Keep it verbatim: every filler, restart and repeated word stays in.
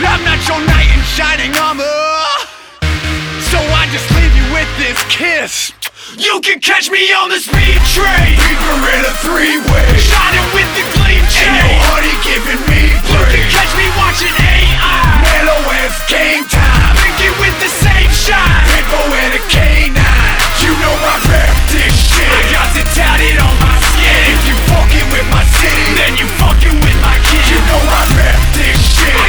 I'm not your knight in shining armor, so I just leave you with this kiss. You can catch me on the speed train, Reaper in a three-way, shining with the gleam chain, and your honey giving me you brain. can catch me watching